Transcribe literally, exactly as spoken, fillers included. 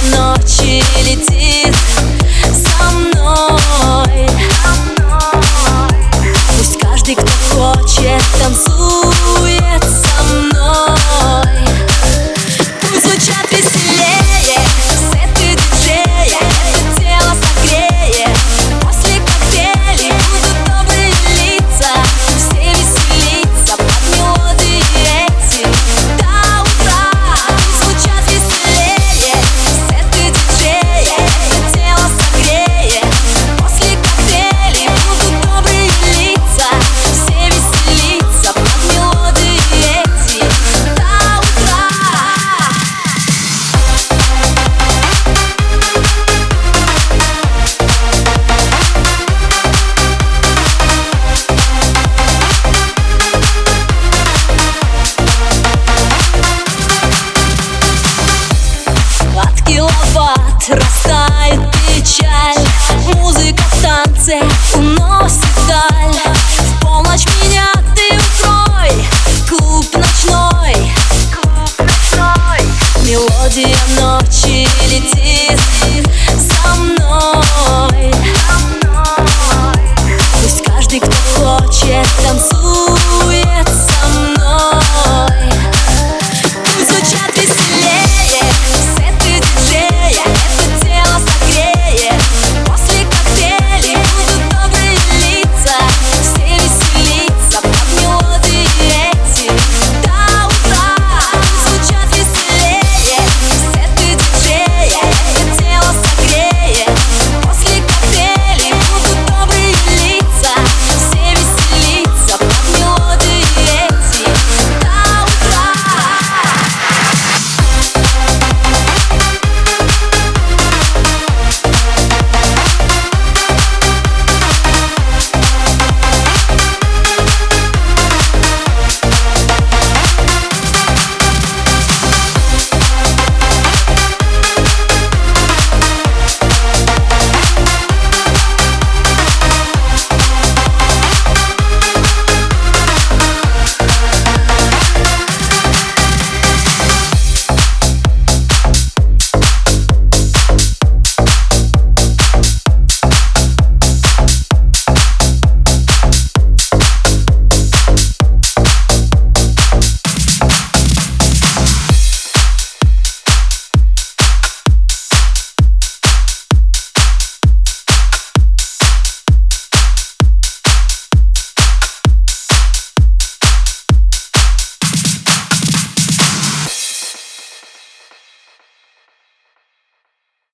ночи летит со мной. Пусть каждый, кто хочет, танцует со мной. Пусть звучат веселее сеты диджея, это тело согреет. После коктейлей будут добрые лица, все веселиться под мелодии эти до утра. Пусть звучат веселее сеты диджея, это тело согреет. После коктейлей будут добрые лица, все веселиться под мелодии эти до утра. От киловатт растает печаль, музыка в танце уносит даль. В полночь меня ты укрой, клуб ночной, клуб ночной. Мелодия ночи летит